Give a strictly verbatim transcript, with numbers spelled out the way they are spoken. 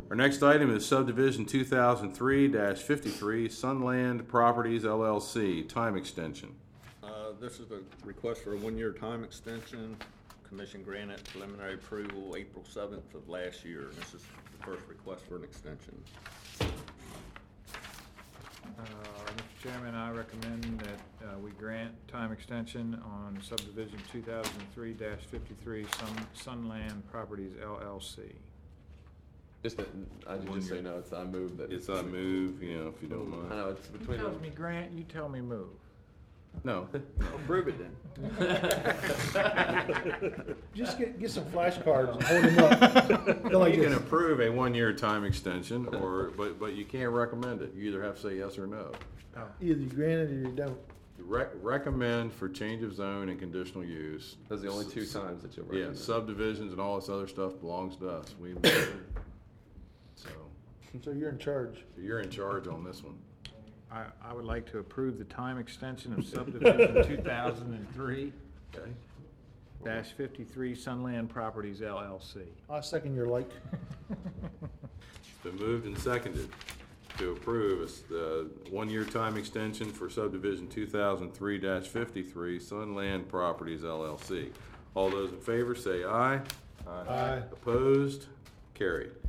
Our next item is subdivision two thousand three dash fifty-three Sunland Properties L L C, time extension. Uh, This is a request for a one-year time extension. Commission granted preliminary approval April seventh of last year. This is the first request for an extension. Uh, Mister Chairman, I recommend that uh, we grant time extension on subdivision two thousand three dash fifty-three Sun, Sunland Properties L L C. Just, that- I should just say no, it's I move that. It's I move, you know, if you don't I mind. know, it's You between tell them. me grant, you tell me move. No. Approve it then. Just get, get some flashcards and hold them up. Go like You can this. approve a one-year time extension, or, but, but you can't recommend it. You either have to say yes or no. Either you grant it or you don't. Rec- recommend for change of zone and conditional use. Those are the only two times that you'll Yeah, recommend. subdivisions and all this other stuff belongs to us. We, so, So you're in charge. you're in charge on this one. I, I would like to approve the time extension of subdivision two thousand three Okay? dash fifty-three Sunland Properties L L C. I second your like. It's been moved and seconded to approve the one-year time extension for subdivision two thousand three dash fifty-three Sunland Properties L L C. All those in favor say aye. Aye. Opposed? Carried.